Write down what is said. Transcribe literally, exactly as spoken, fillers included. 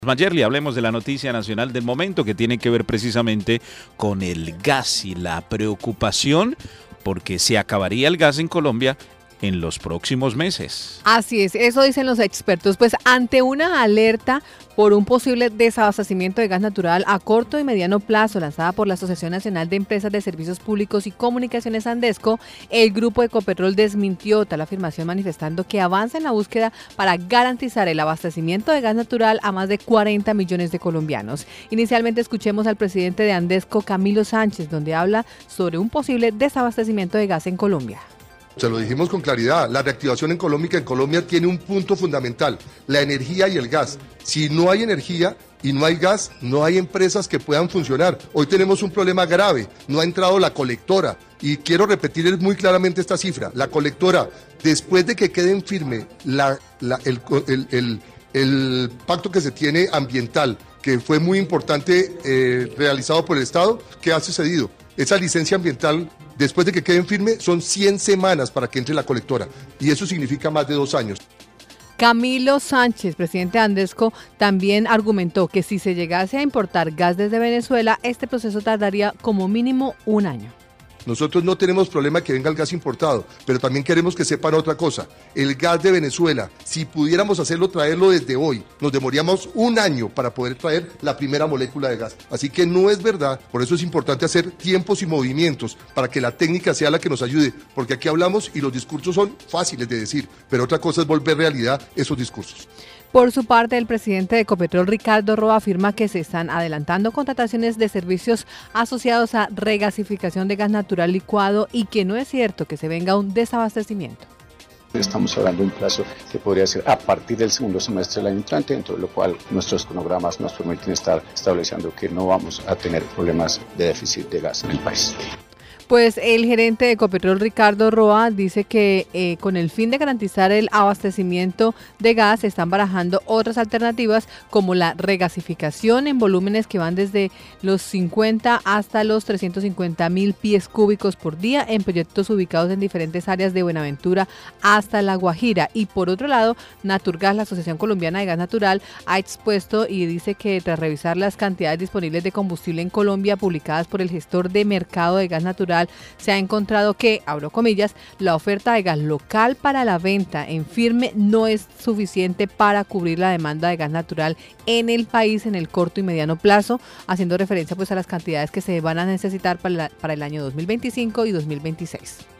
Mayerly, hablemos de la noticia nacional del momento que tiene que ver precisamente con el gas y la preocupación porque se acabaría el gas en Colombia en los próximos meses. Así es, eso dicen los expertos, pues ante una alerta por un posible desabastecimiento de gas natural a corto y mediano plazo lanzada por la Asociación Nacional de Empresas de Servicios Públicos y Comunicaciones Andesco, el grupo Ecopetrol desmintió tal afirmación manifestando que avanza en la búsqueda para garantizar el abastecimiento de gas natural a más de cuarenta millones de colombianos. Inicialmente escuchemos al presidente de Andesco, Camilo Sánchez, donde habla sobre un posible desabastecimiento de gas en Colombia. Se lo dijimos con claridad, la reactivación económica en Colombia tiene un punto fundamental, la energía y el gas. Si no hay energía y no hay gas, no hay empresas que puedan funcionar. Hoy tenemos un problema grave, no ha entrado la colectora. Y quiero repetir muy claramente esta cifra, la colectora, después de que quede en firme la, la, el, el, el, el pacto que se tiene ambiental, que fue muy importante eh, realizado por el Estado, ¿qué ha sucedido? Esa licencia ambiental, después de que queden firme, son cien semanas para que entre la colectora, y eso significa más de dos años. Camilo Sánchez, presidente de Andesco, también argumentó que si se llegase a importar gas desde Venezuela, este proceso tardaría como mínimo un año. Nosotros no tenemos problema que venga el gas importado, pero también queremos que sepan otra cosa. El gas de Venezuela, si pudiéramos hacerlo, traerlo desde hoy, nos demoríamos un año para poder traer la primera molécula de gas. Así que no es verdad, por eso es importante hacer tiempos y movimientos para que la técnica sea la que nos ayude, porque aquí hablamos y los discursos son fáciles de decir, pero otra cosa es volver realidad esos discursos. Por su parte, el presidente de Ecopetrol, Ricardo Roa, afirma que se están adelantando contrataciones de servicios asociados a regasificación de gas natural licuado y que no es cierto que se venga un desabastecimiento. Estamos hablando de un plazo que podría ser a partir del segundo semestre del año entrante, dentro de lo cual nuestros cronogramas nos permiten estar estableciendo que no vamos a tener problemas de déficit de gas en el país. Pues el gerente de Ecopetrol, Ricardo Roa, dice que eh, con el fin de garantizar el abastecimiento de gas se están barajando otras alternativas como la regasificación en volúmenes que van desde los cincuenta hasta los trescientos cincuenta mil pies cúbicos por día en proyectos ubicados en diferentes áreas de Buenaventura hasta La Guajira. Y por otro lado, Naturgas, la Asociación Colombiana de Gas Natural, ha expuesto y dice que tras revisar las cantidades disponibles de combustible en Colombia publicadas por el gestor de mercado de gas natural, se ha encontrado que, abro comillas, la oferta de gas local para la venta en firme no es suficiente para cubrir la demanda de gas natural en el país en el corto y mediano plazo, haciendo referencia pues a las cantidades que se van a necesitar para, la, para el año dos mil veinticinco y dos mil veintiséis.